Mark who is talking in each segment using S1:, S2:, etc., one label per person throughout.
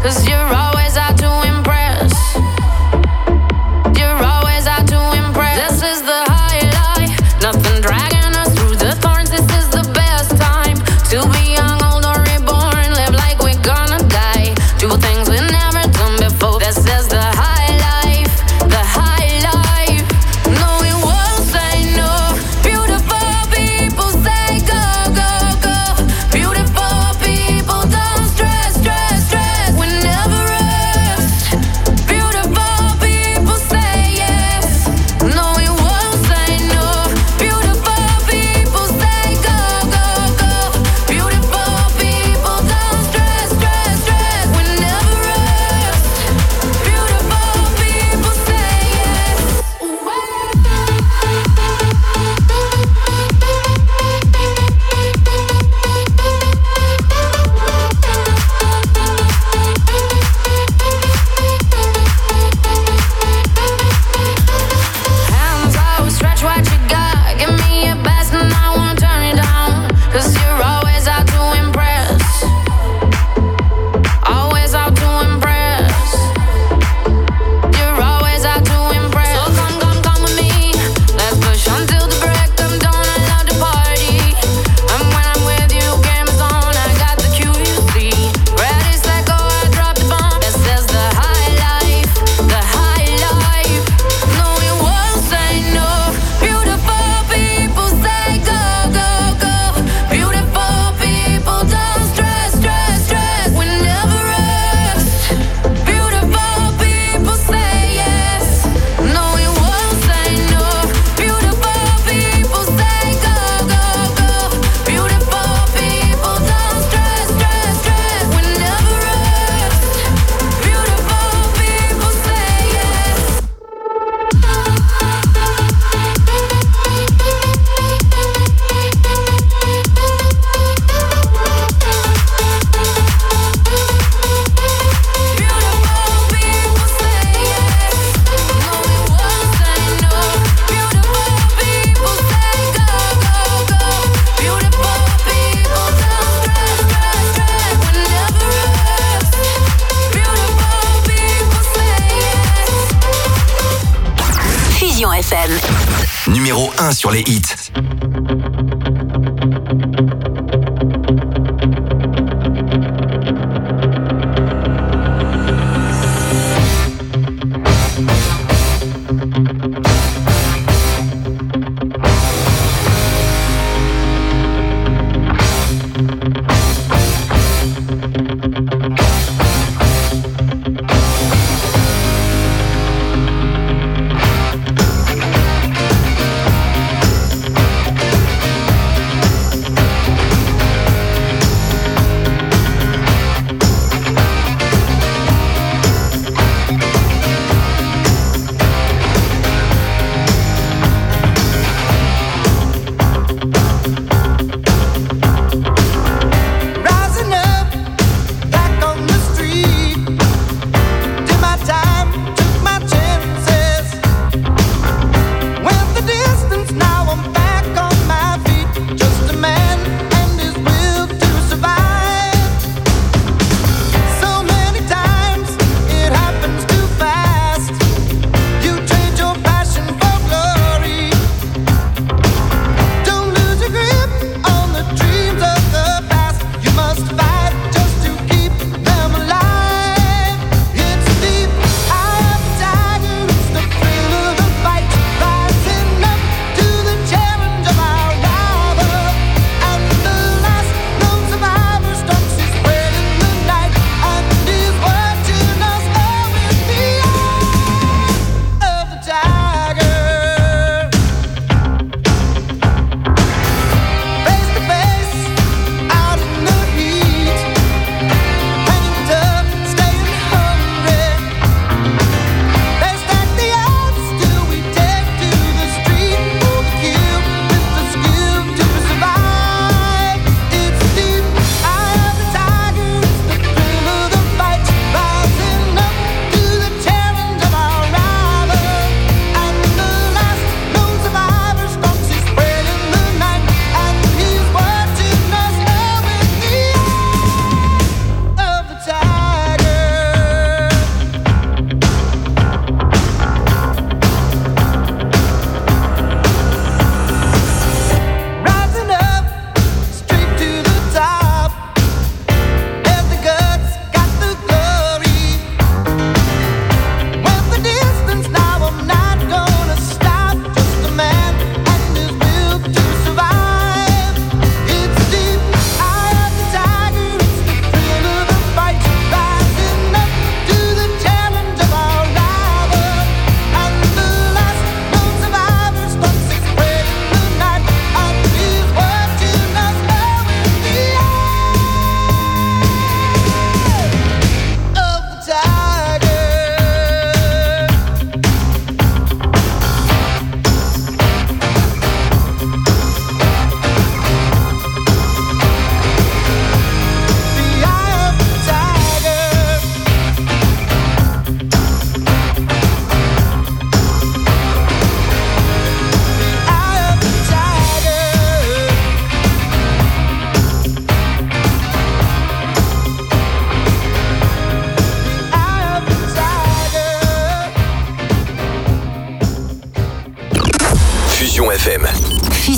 S1: Numéro 1 sur les hits.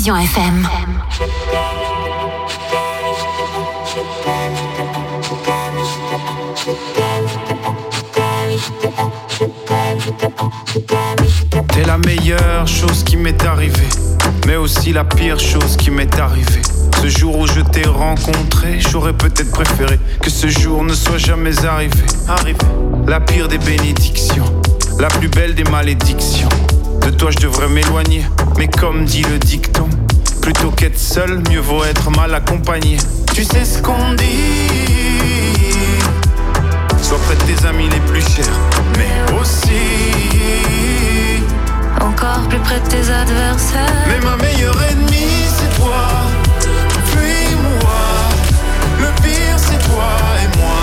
S2: Fusion FM.
S3: T'es la meilleure chose qui m'est arrivée, mais aussi la pire chose qui m'est arrivée. Ce jour où je t'ai rencontré, j'aurais peut-être préféré que ce jour ne soit jamais arrivé. La pire des bénédictions, la plus belle des malédictions. De toi je devrais m'éloigner, mais comme dit le dicton, plutôt qu'être seul, mieux vaut être mal accompagné. Tu sais ce qu'on dit, sois près de tes amis les plus chers, mais aussi
S4: encore plus près de tes adversaires.
S3: Mais ma meilleure ennemie c'est toi. Fuis-moi, le pire c'est toi et moi.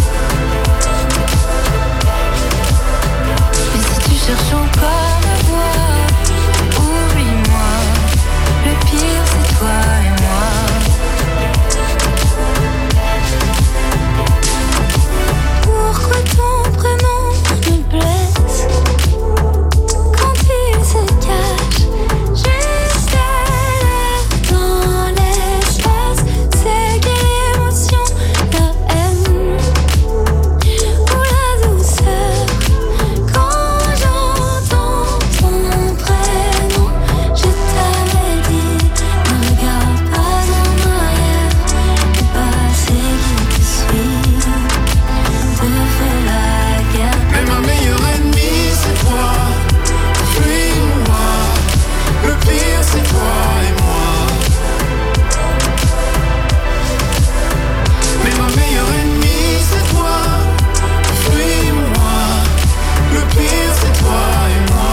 S4: Et si tu cherches encore ma voix, oublie-moi, le pire c'est toi et moi. Pourquoi ton prénom me blesse quand il se cache juste à dans l'espace? C'est quelle émotion, la haine ou la douceur? Quand j'entends ton prénom, je t'avais dit, ne regarde pas en arrière, le passé qui te suit te fait la guerre.
S3: Mais ma meilleure ennemie c'est toi. Fuis-moi, le pire c'est toi et moi. Mais ma meilleure ennemie c'est toi. Fuis-moi, le pire c'est toi et moi.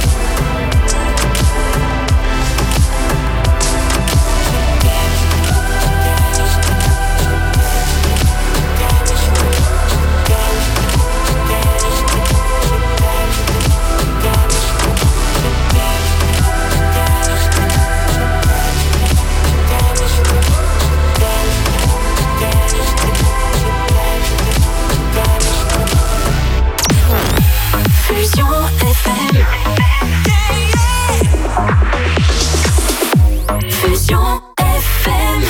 S2: Fusion FM. Fusion FM.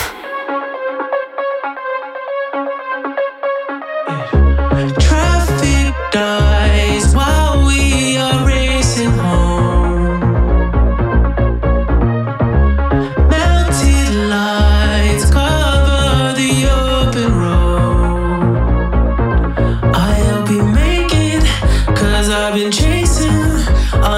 S5: Traffic dies while we are racing home. Melted lights cover the open road. I hope you make it, 'cause I've been chasing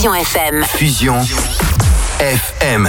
S2: Fusion FM.
S1: Fusion FM.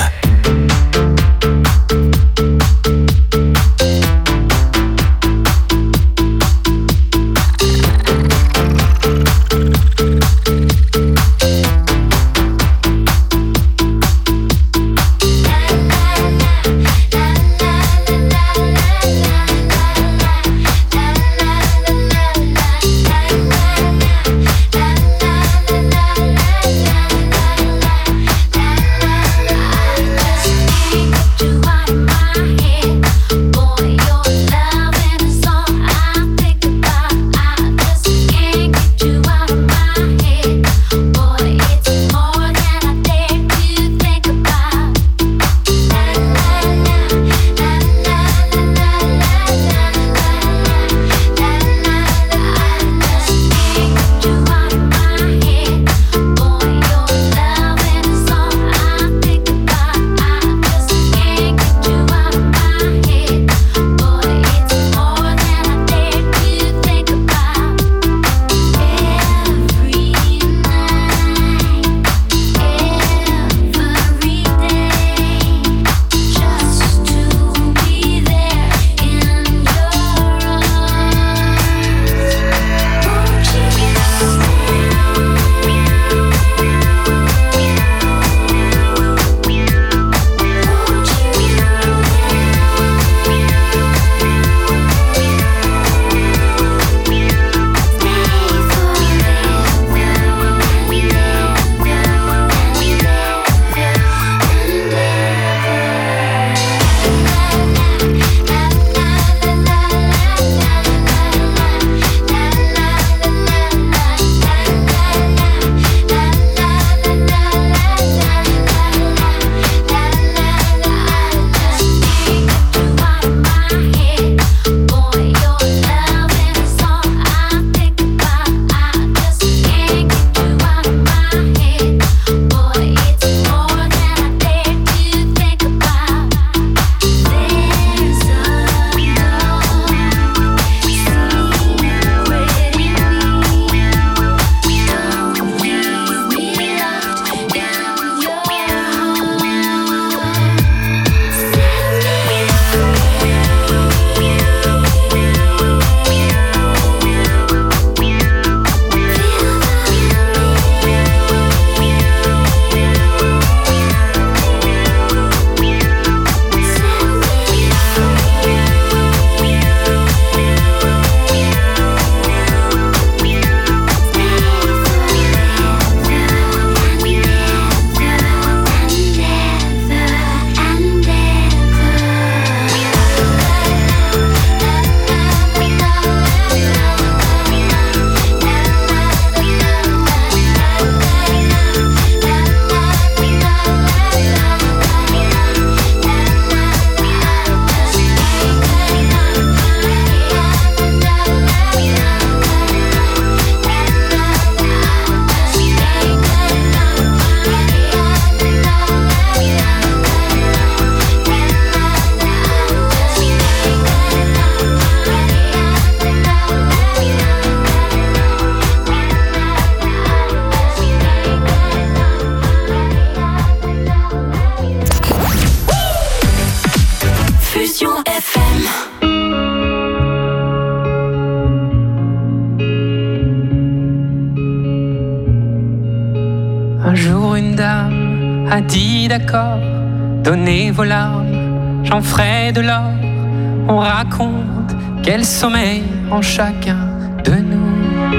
S6: Un jour une dame a dit d'accord, donnez vos larmes, j'en ferai de l'or. On raconte quel sommeil en chacun de nous.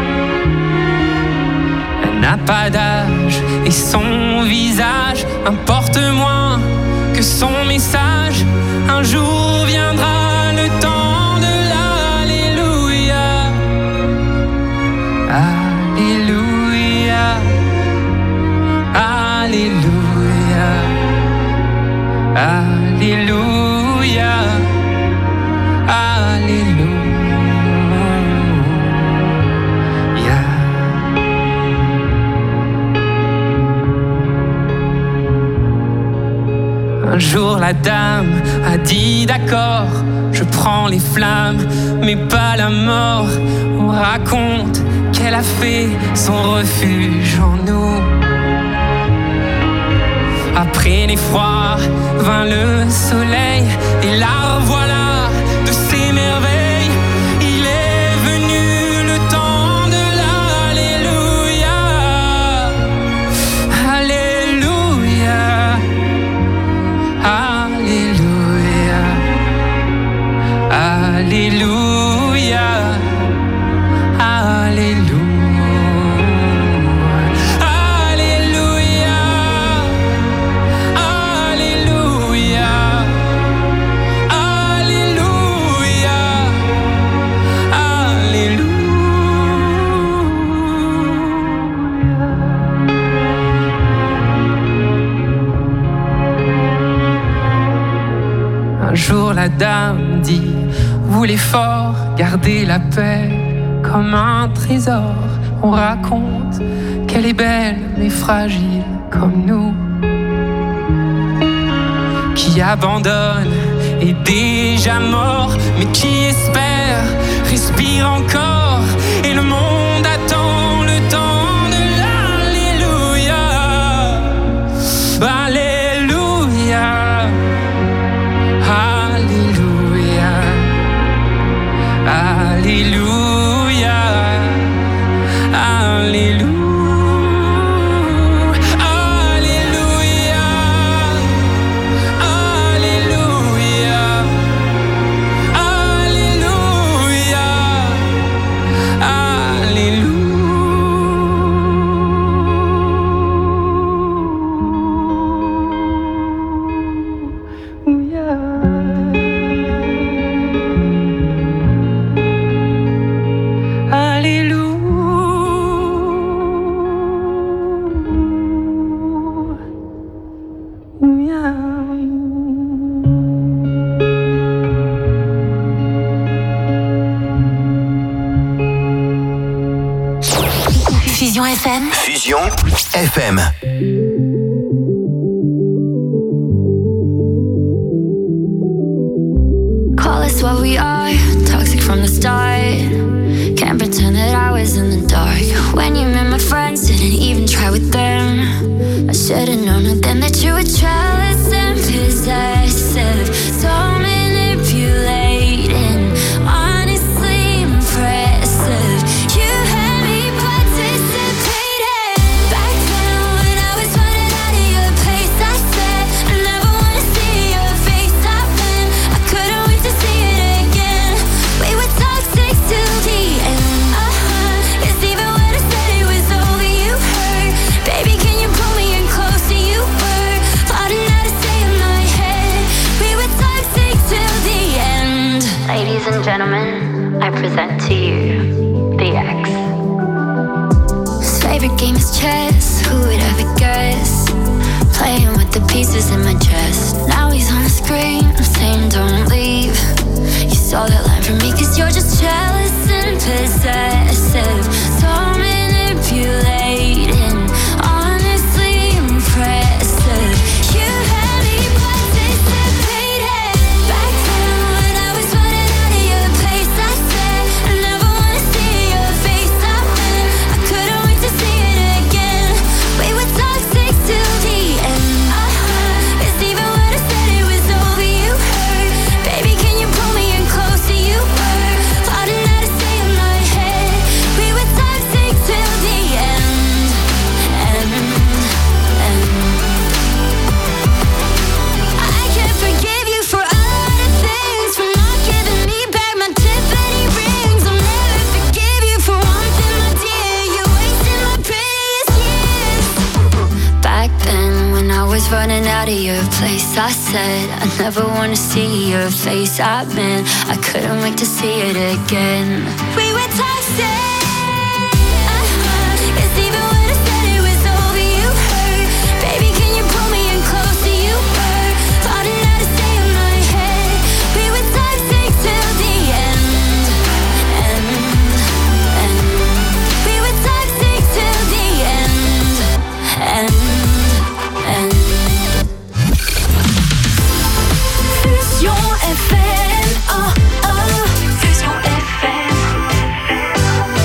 S6: Elle n'a pas d'âge et son visage importe moins que son message. Un jour viendra le temps de l'Alléluia. Alléluia. Alléluia. Alléluia. Alléluia. Un jour la dame a dit d'accord, je prends les flammes, mais pas la mort. On raconte qu'elle a fait son refuge en nous. Après l'effroi vint le soleil, et la revoilà de ses merveilles. Il est venu le temps de l'Alléluia. Alléluia. Alléluia. Alléluia. Alléluia. Un jour la dame dit, vous les forts, gardez la paix comme un trésor. On raconte qu'elle est belle mais fragile comme nous, qui abandonne est déjà mort, mais qui espère respire encore, et le monde attend le temps de l'Alléluia. Alléluia. Alléluia. Alléluia. Alléluia.
S2: Fusion FM.
S1: Fusion FM.
S4: Call us what we are, toxic from the start. Can't pretend that I was in the dark. When you met my friends, didn't even try with them. I should've known then that you were jealous and possessive, so manipulating, honestly impressive. You had me participating. Back then when I was running out of your place, I said I never wanna see your face. I've been, I couldn't wait to see it again. We were toxic till the end. Cause even when I said it was over, you hurt. Baby, can you pull me in closer? You were plotting how to stay in my head. We were toxic till the end. Ladies and gentlemen, I present to you the X. His favorite game is chess. Who would ever guess? Playing with the pieces in my chest. Now he's on the screen, I'm saying don't leave. You saw that line from me cause you're just jealous and possessive, so manipulating, honestly impressive. You had me participating. Back then when I was running out of your place, I said I never wanna see your face. I've been, I couldn't wait to see it again. We were toxic till the end. Cause even when I said it was over, you hurt. Baby, can you pull me in closer? You were plotting how to stay in my head. We were toxic till the end. I can't forgive you for a lot of things, for not giving me back my Tiffany rings. I'll never forgive you for wanting my dear. You wasted my prettiest years. Back then when I was running out of your place, I said I never wanna see your face. I meant I couldn't wait to see it again. We were toxic. Cause even when I said it was over, you hurt. Baby, can you pull me in closer? You were plotting how to stay in my head. We were toxic till the end. We were toxic till the end.
S2: Fusion FM. Oh, oh. Fusion FM.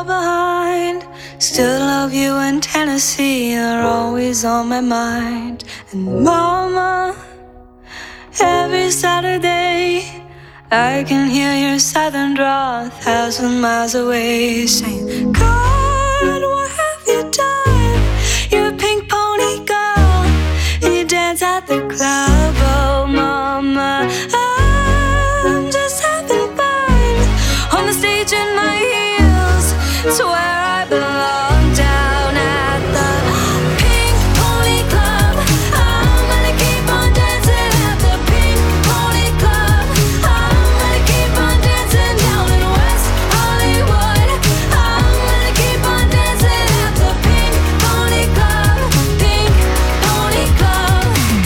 S7: fall behind. Still love you in Tennessee, you're always on my mind. And mama, every Saturday I can hear your southern drawl 1,000 miles away, saying, God, what have you done? You're a pink pony girl, and you dance at the club. Oh mama, I'm just having fun on the stage in my heels. It's where I belong, down at the Pink Pony Club. I'm gonna keep on dancing at the Pink Pony Club. I'm gonna keep on dancing down in West Hollywood. I'm gonna keep on dancing at the Pink Pony Club. Pink Pony Club.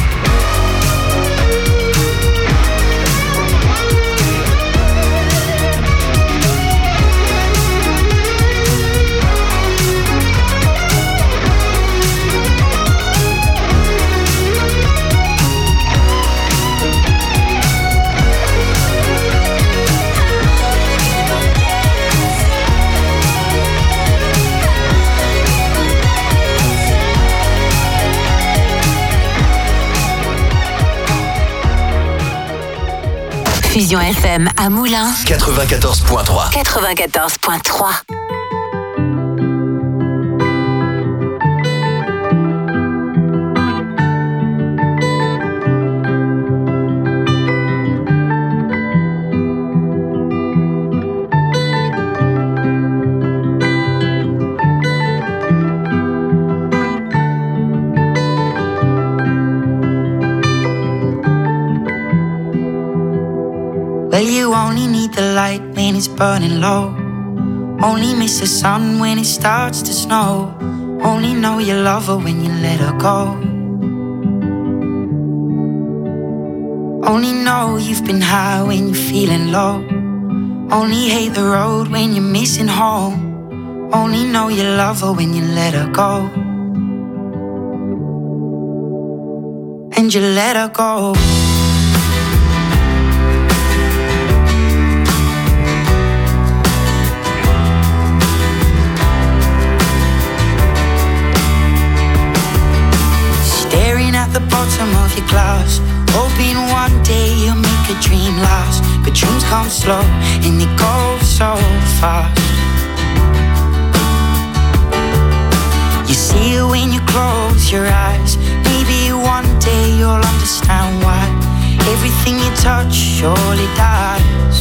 S2: Fusion FM à Moulins.
S1: 94.3.
S2: 94.3.
S8: Well, you only need the light when it's burning low. Only miss the sun when it starts to snow. Only know you love her when you let her go. Only know you've been high when you're feeling low. Only hate the road when you're missing home. Only know you love her when you let her go. And you let her go. At the bottom of your glass, hoping one day you'll make a dream last. But dreams come slow and they go so fast. You see it when you close your eyes. Maybe one day you'll understand why everything you touch surely dies.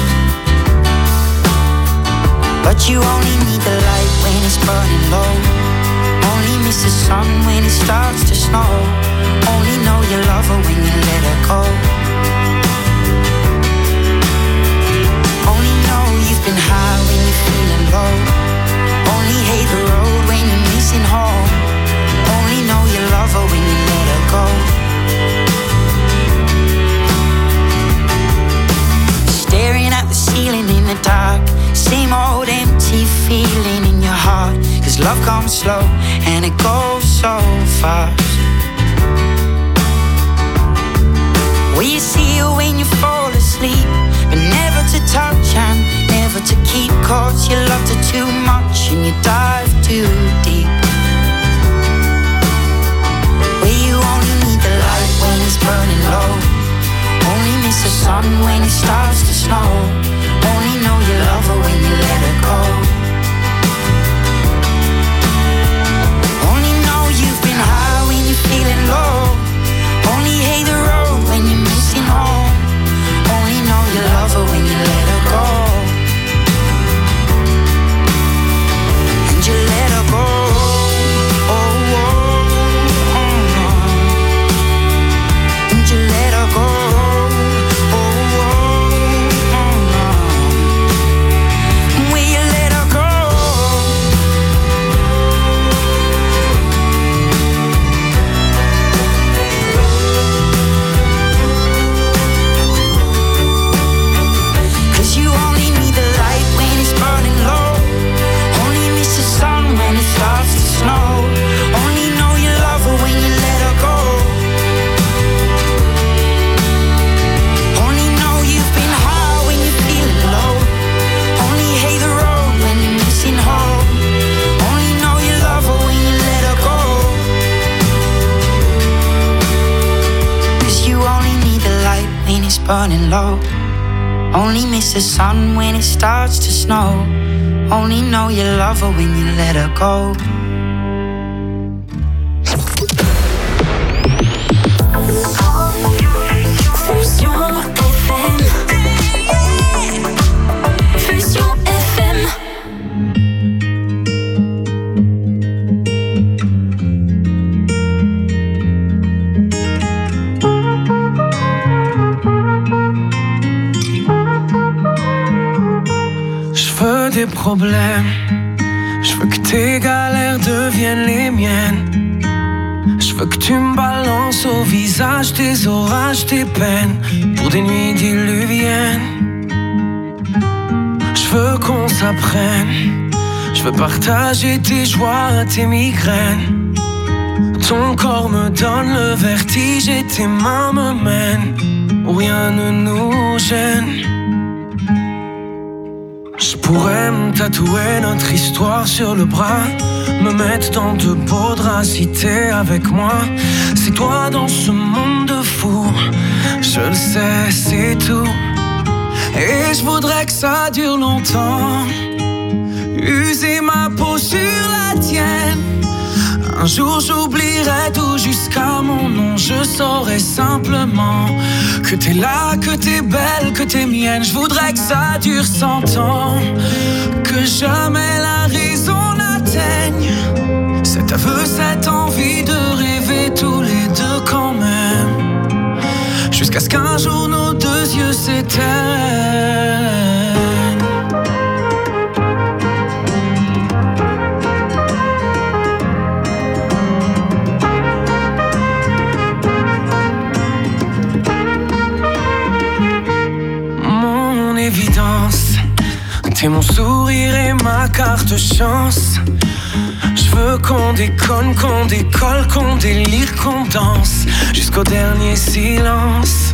S8: But you only need the light when it's burning low. Only miss the sun when it starts to snow. Only know you love her when you let her go. Only know you've been high when you're feeling low. Only hate the road when you're missing home. Only know you love her when you let her go. Staring at the ceiling in the dark. Same old empty feeling in your heart. 'Cause love comes slow and it goes so fast. Well, you see her when you fall asleep, but never to touch and never to keep. 'Cause you loved her too much and you dive too deep. Well, you only need the light when it's burning low. Only miss the sun when it starts to snow. Only know you love her when you let her go. Only know you've been high when you're feeling low. Only hate the road when you're missing home. Only know you love her when you let her go. And you let her go. Oh, oh, oh, oh. And you let her go. Oh, oh, oh, oh. burning low. Only miss the sun when it starts to snow. Only know you love her when you let her go.
S4: Fusion FM. Fusion FM.
S5: J'veux des problèmes, j'veux que tes galères deviennent les miennes. J'veux que tu me balances au visage tes orages, tes peines, pour des nuits diluviennes. J'veux qu'on s'apprenne, j'veux partager tes joies, tes migraines. Ton corps me donne le vertige et tes mains me mènent où rien ne nous gêne. Je pourrais me tatouer notre histoire sur le bras, me mettre dans de beaux draps si t'es avec moi. C'est toi dans ce monde de fous, je le sais, c'est tout. Et je voudrais que ça dure longtemps, user ma peau sur la tienne. Un jour j'oublierai tout jusqu'à mon nom. Je saurai simplement que t'es là, que t'es belle, que t'es mienne. Je voudrais que ça dure 100 ans, que jamais la raison n'atteigne cet aveu, cette envie de rêver tous les deux quand même, jusqu'à ce qu'un jour nos deux yeux s'éteignent. T'es mon sourire et ma carte chance. J'veux qu'on déconne, qu'on décolle, qu'on délire, qu'on danse jusqu'au dernier silence.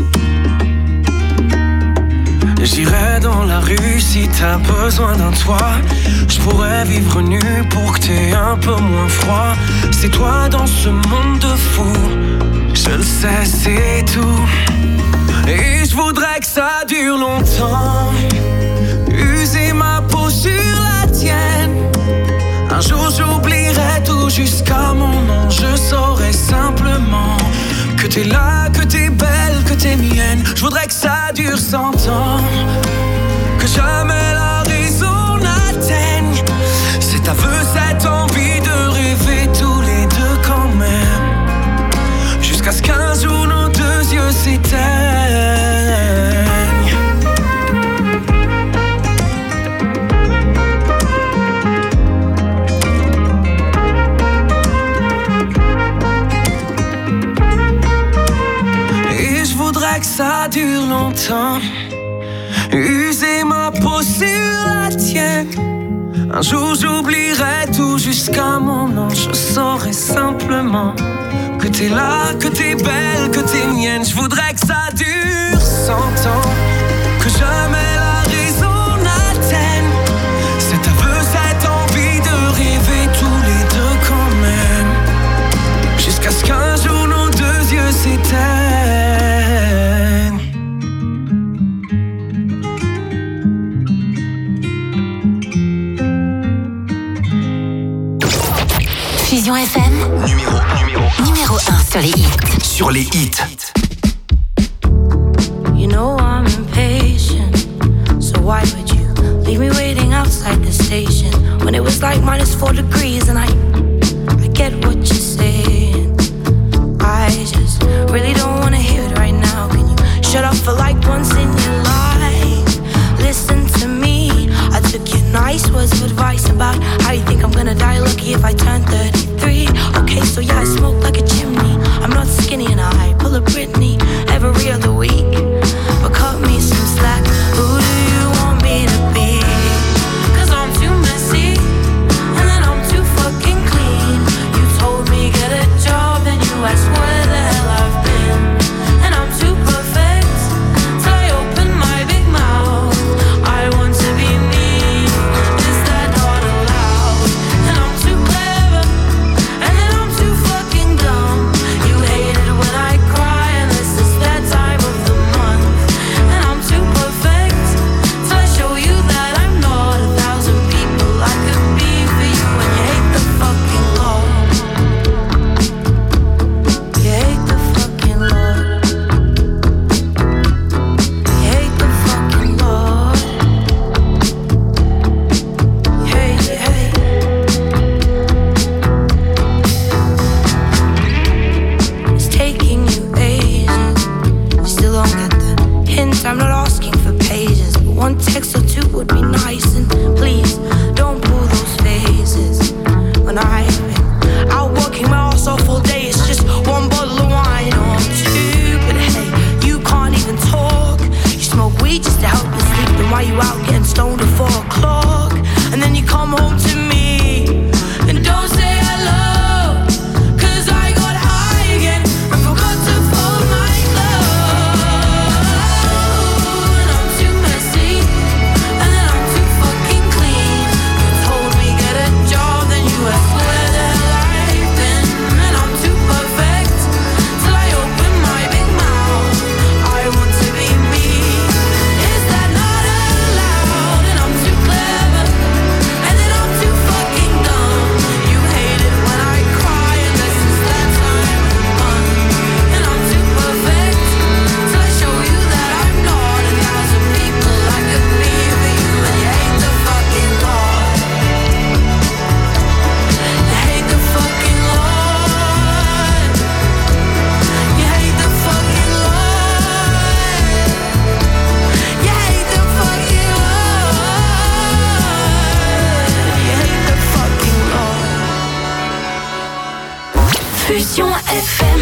S5: J'irai dans la rue si t'as besoin d'un toit. J'pourrais vivre nu pour que t'aies un peu moins froid. C'est toi dans ce monde de fous, je le sais, c'est tout. Et je voudrais que ça dure longtemps, user ma peau sur la tienne. Un jour j'oublierai tout jusqu'à mon nom. Je saurai simplement que t'es là, que t'es belle, que t'es mienne. Je voudrais que ça dure 100 ans, que jamais la raison n'atteigne cet aveu, cette envie de rêver tous les deux quand même, jusqu'à ce qu'un jour nos deux yeux s'éteignent. Que ça dure longtemps, user ma peau sur la tienne. Un jour j'oublierai tout jusqu'à mon nom. Je saurai simplement que t'es là, que t'es belle, que t'es mienne. Je voudrais que ça dure 100 ans, que jamais la raison n'atteigne cet aveu, cette envie de rêver tous les deux quand même, jusqu'à ce qu'un jour nos deux yeux s'éteignent.
S2: Fusion FM, numéro 1 sur les hits.
S1: Sur les hits.
S7: You know I'm impatient, so why would you leave me waiting outside the station when it was like -4 degrees? And I get what you're saying, I just really don't wanna hear it right now. Can you shut up for like once in your life? Listen to me, I took your nice words of advice about how you think I'm gonna die lucky if I turn 33. Okay, so yeah, I smoke like a chimney, I'm not skinny and I pull a Britney every other week, but cut me some slack. Who do you want me to be? 'Cause I'm too messy, and then I'm too fucking clean. You told me get a job, and you asked where the hell I've been, and I'm too perfect, so I open my big mouth. I want to be me, is that not allowed? And I'm too clever, and then I'm too fucking dumb. You hate it when I cry, and this is that time of the month.
S9: 4 o'clock, and then you come home to me and don't say hello, 'cause I got high again and forgot to fold my clothes. And I'm too messy, and then I'm too fucking clean. You told me get a job, then you asked where the hell I've been. And I'm too perfect till I open my big mouth. I want to be me. Is that not allowed? And I'm too clever, and then I'm too fucking dumb. You hate it when I cry, unless it's that time of month. And I'm too perfect till I show you that I'm not. 1,000 people like a me for you, and you hate the fucking Lord. You hate the fucking Lord. You hate the fucking Lord. You hate the fucking Lord. You hate the fucking Lord.
S2: Fusion FM.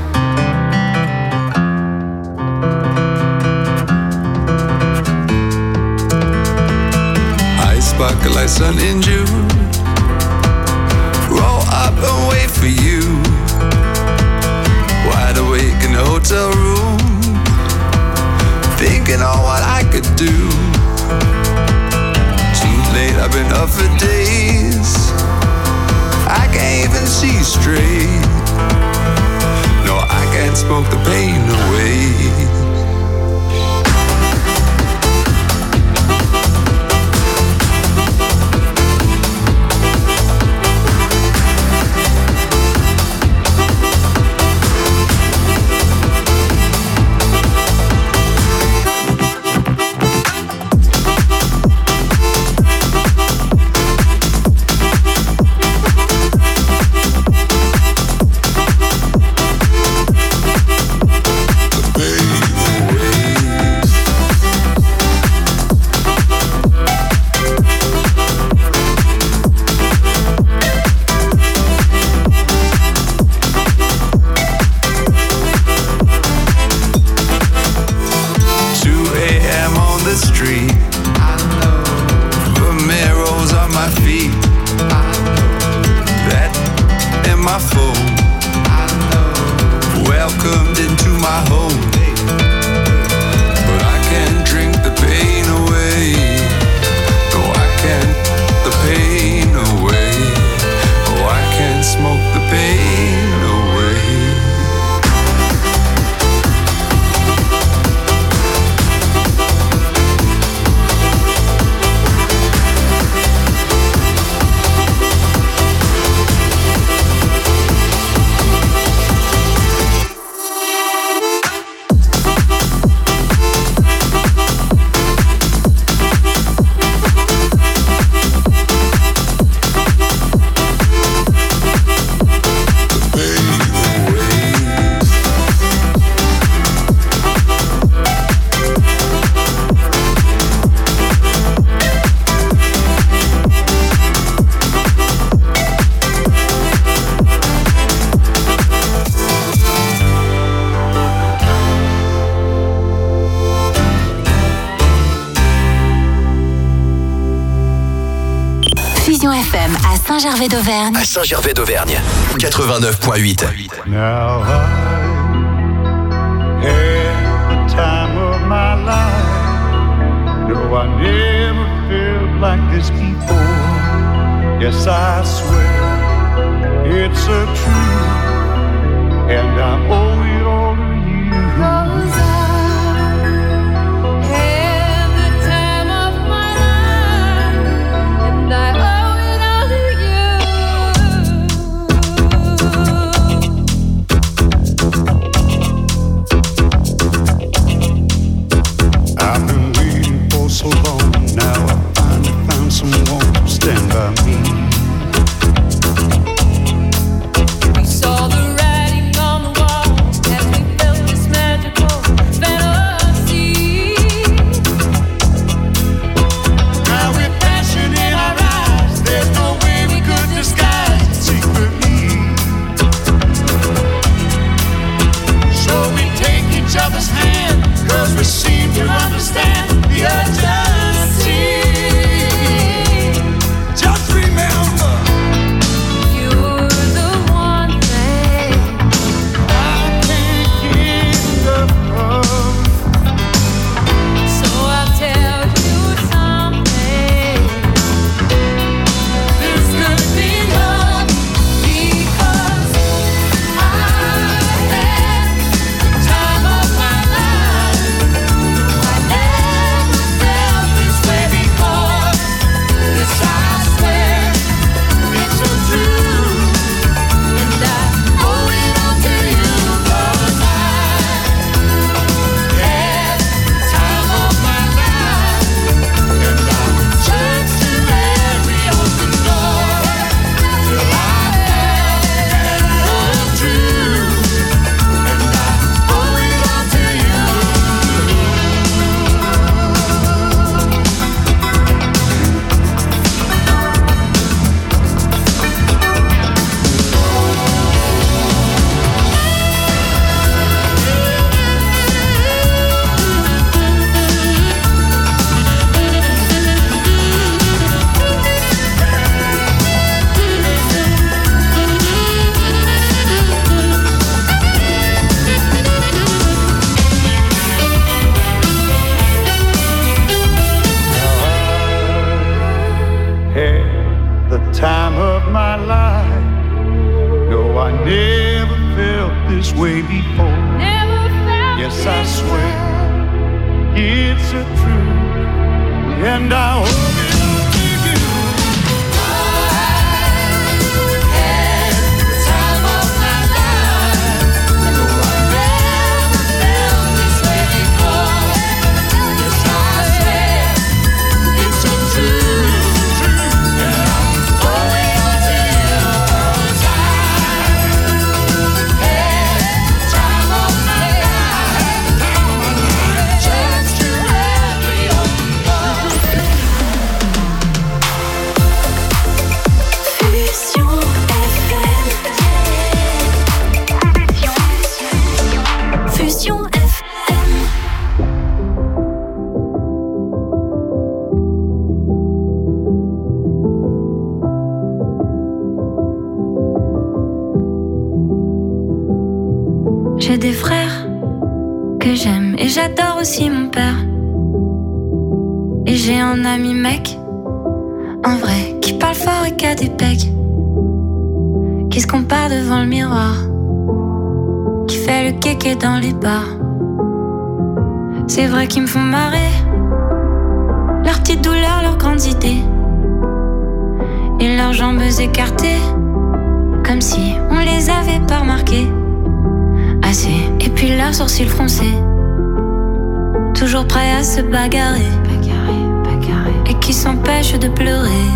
S10: I sparkle like sun in June. Roll up and wait for you. Wide awake in the hotel room, thinking on what I could do. Too late, I've been up for days. I can't even see straight. No, I can't smoke the pain away.
S2: Saint-Gervais d'Auvergne.
S1: À Saint-Gervais d'Auvergne, 89.8.
S11: Now I had the time of my life. No, I never felt like this before. Yes, I swear it's a truth, and I owe it all to you. 'Cause I had the time of my life, and I owe it all to you. I've been waiting for so long. Now I finally found someone to stand by me. We saw the writing on the wall. time of my life. No, I never felt this way before. Yes, I swear it's a truth, and I hope it.
S7: J'ai des frères que j'aime et j'adore aussi mon père. Et j'ai un ami mec, un vrai, qui parle fort et qui a des pecs, qui se compare devant le miroir, qui fait le kéké dans les bars. C'est vrai qu'ils me font marrer, leurs petites douleurs, leurs grandes idées, et leurs jambes écartées, comme si on les avait pas remarquées. Et puis leurs sourcils froncés, toujours prêts à se bagarrer, et qui s'empêchent de pleurer.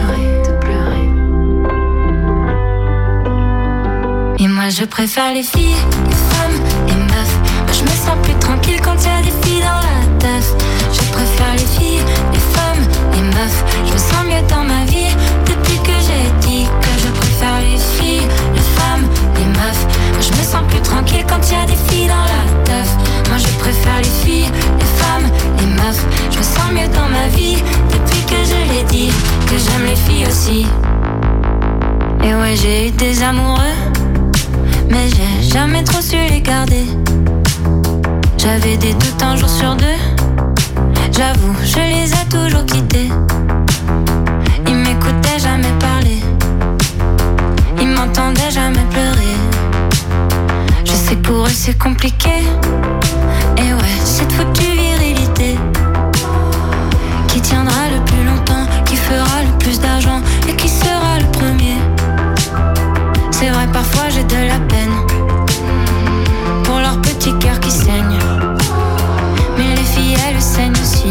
S7: Et moi je préfère les filles, les femmes, les meufs. Moi je me sens plus tranquille quand y a des filles dans la teuf. Je préfère les filles, les femmes, les meufs. Je me sens mieux dans ma vie depuis que j'ai dit que je préfère les filles, les femmes, les meufs. Moi je me sens plus tranquille quand y a des filles dans la teuf. Moi je préfère les filles, les femmes, les meufs. Je me sens mieux dans ma vie depuis que je l'ai dit que j'aime les filles aussi. Et ouais, j'ai eu des amoureux, mais j'ai jamais trop su les garder. J'avais des doutes un jour sur deux, j'avoue, je les ai toujours quittés. Ils m'écoutaient jamais parler, ils m'entendaient jamais pleurer. Je sais que pour eux c'est compliqué, et ouais, cette foutue virilité qui tiendra le plus longtemps, qui fera le plus d'argent et qui sera le premier. C'est vrai, parfois j'ai de la peine pour leur petit cœur qui saigne, mais les filles elles saignent aussi.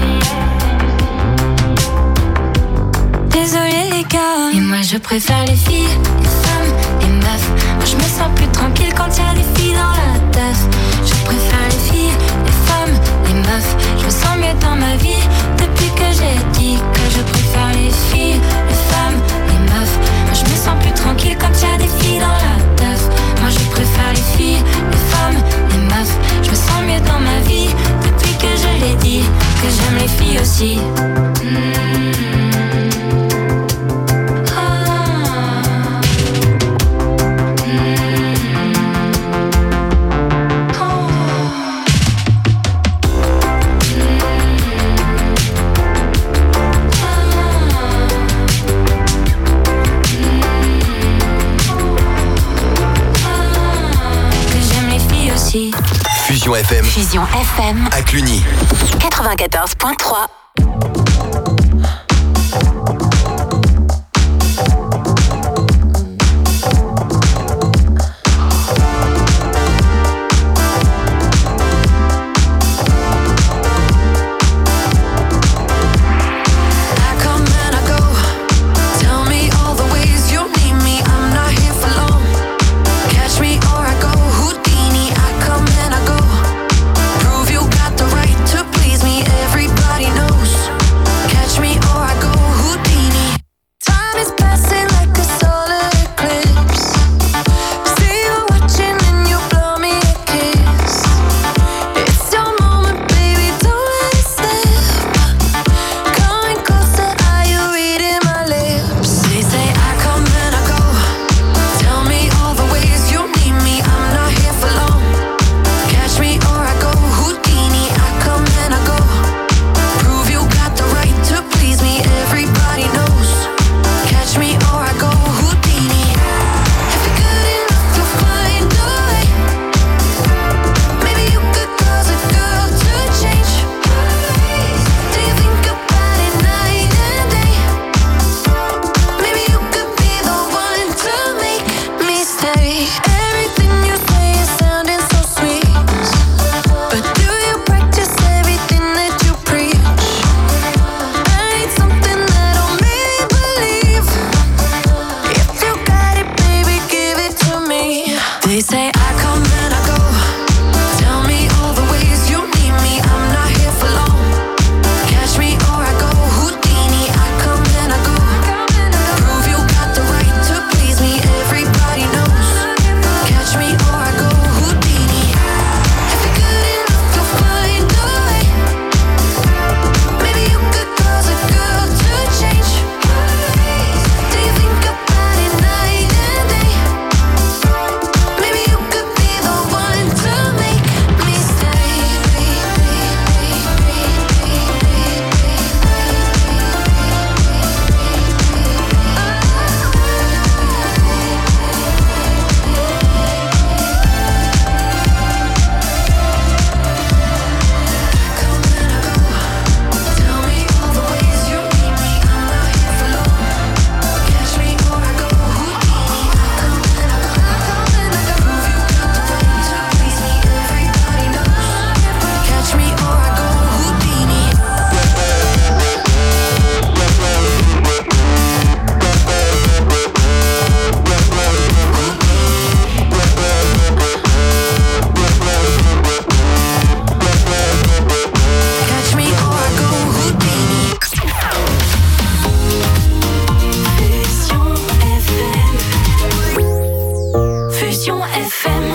S7: Désolée les gars, et moi je préfère les filles, les femmes, les meufs. Moi je me sens plus tranquille quand y a des filles dans la teuf. Je préfère les filles, les femmes, les meufs. Je me sens mieux dans ma vie depuis que j'ai dit que je préfère les filles, les femmes, les meufs. Moi je me sens plus tranquille quand y a des filles dans la teuf. Moi je préfère les filles, les femmes, les meufs. Je me sens mieux dans ma vie depuis que je l'ai dit que j'aime les filles aussi.
S1: Fusion FM.
S2: Fusion FM.
S1: À Cluny.
S2: 94.3.
S9: Everybody knows
S2: Fusion FM.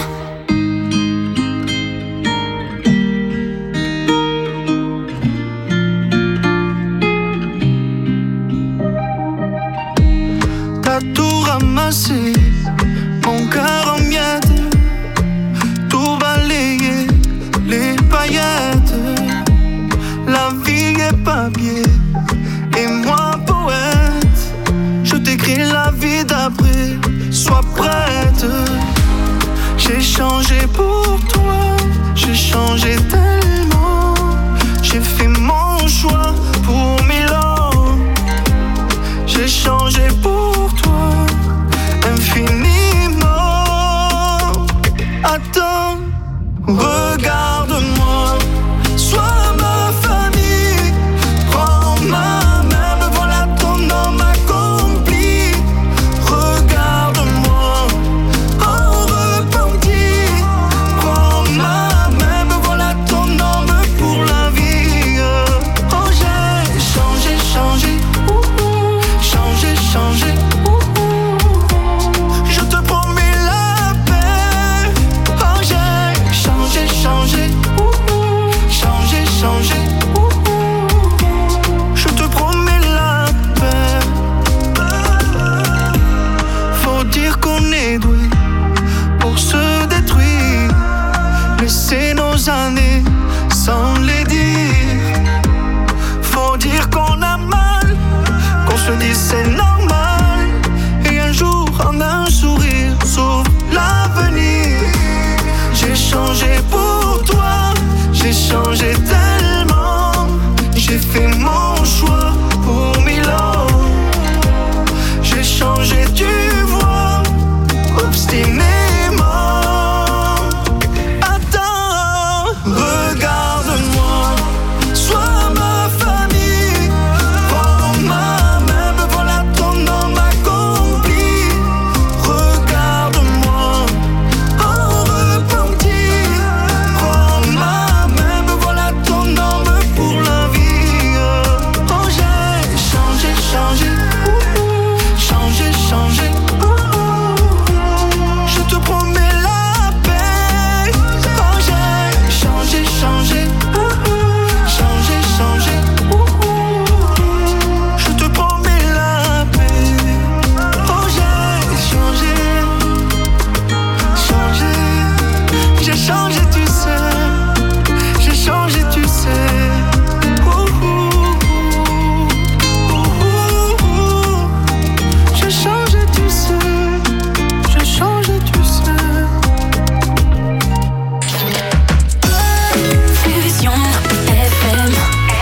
S12: T'as tout ramassé, mon cœur en miettes, tout balayé, les paillettes. La vie est papier, et moi poète. Je t'écris la vie d'après, sois prête. J'ai changé pour toi, j'ai changé tellement. J'ai fait mon choix pour Milan. J'ai changé pour toi, infiniment. Attends, regarde-moi, sois ma famille. Prends ma main, me voilà ton homme accompli. Regarde-moi, en repenti. Prends ma main, me voilà ton homme pour la vie. Oh, j'ai changé, changé. Changer, je te promets la paix. Oh, j'ai changé, changer, je te promets la paix. Faut dire qu'on est doué pour se détruire, laisser nos années sans les dire. Faut dire qu'on a mal, qu'on se dit c'est normal. Et un jour en un sourire sauve l'avenir. J'ai changé pour toi, j'ai changé tellement. J'ai fait mon choix pour Milan. J'ai changé, tu vois, obstinément. Attends, regarde-moi, sois ma famille. Prends ma main, me voilà ton homme accompli. Regarde-moi, en repenti. Prends ma main, me voilà ton homme pour la vie. Oh, j'ai changé, changé, je te promets la paix. Oh, j'ai changé, changé, je te promets la paix. Oh, j'ai changé, j'ai changé, tu sais. J'ai changé, tu sais. J'ai changé, tu sais. J'ai changé, tu sais.
S2: Fusion FM.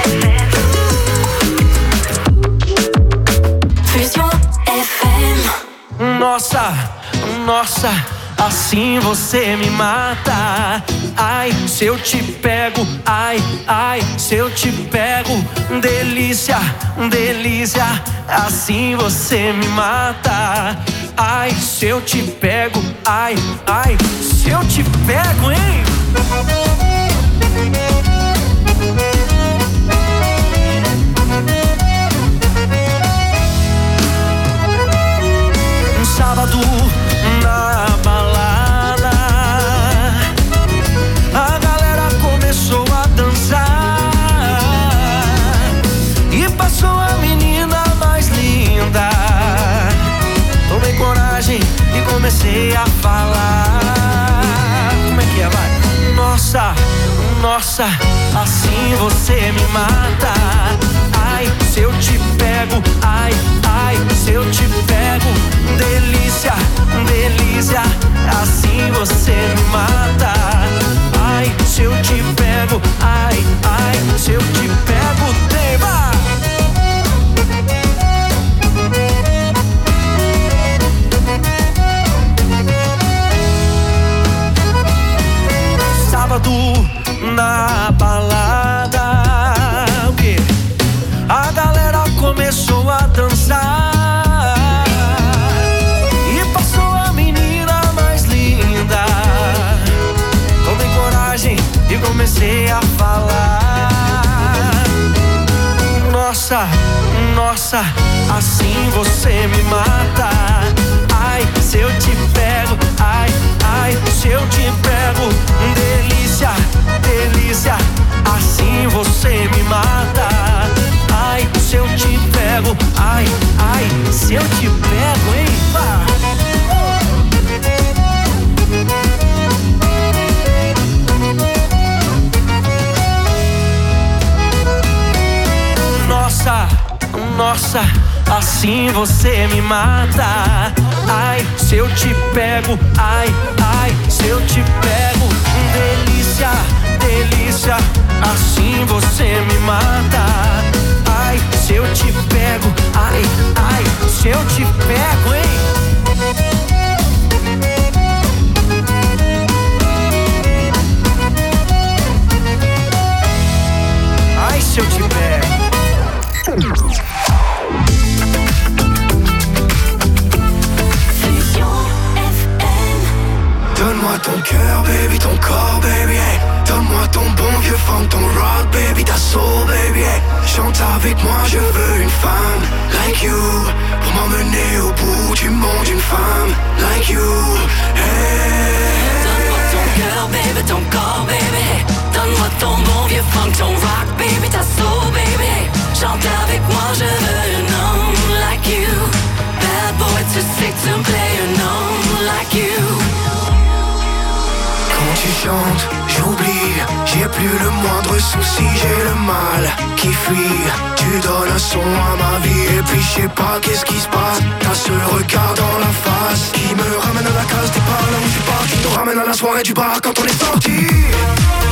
S2: Fusion FM.
S5: Nossa, nossa, assim você me mata. Ai, se eu te pego, ai, ai, se eu te pego. Delícia, delícia, assim você me mata. Ai, se eu te pego, ai, ai, se eu te pego, hein? Um sábado na balada, a galera começou a dançar e passou a menina mais linda. Tomei coragem e comecei a falar. Como é que é, vai? Nossa, nossa, assim você me mata. Ai, se eu te pego, ai, ai, se eu te pego. Delícia, delícia, assim você me mata. Ai, se eu te pego, ai, ai, se eu te pego, tema. Sábado na balada, o quê? A galera começou a dançar e passou a menina mais linda. Tomei coragem e comecei a falar. Nossa, nossa, assim você me mata. Ai, se eu te pego, ai, Ai, se eu te pego, delícia, delícia, assim você me mata. Ai, se eu te pego, ai, ai, se eu te pego, hein? Nossa, nossa, assim você me mata. Ai, se eu te pego, ai, ai, se eu te pego, delícia, delícia, assim você me mata. Ai, se eu te pego, ai, ai, se eu te pego, hein? Ai, se eu te pego.
S12: Donne-moi ton cœur, baby, ton corps, baby, hey. Donne-moi ton bon vieux funk, ton rock, baby, ta soul, baby, hey. Chante avec moi, je veux une femme like you, pour m'emmener au bout du monde, une femme like you, hey.
S9: Donne-moi ton cœur, baby, ton corps, baby, hey. Donne-moi ton bon vieux funk, ton rock, baby, ta soul, baby. Chante avec moi, je veux un homme like you. Bad boy too sick to play an homme like you.
S12: Quand tu chantes, j'oublie, j'ai plus le moindre souci, j'ai le mal qui fuit. Tu donnes un son à ma vie et puis je sais pas qu'est-ce qui se passe. T'as ce regard dans la face qui me ramène à la case départ, là où je pars, qui nous ramène à la soirée du bar quand on est sorti.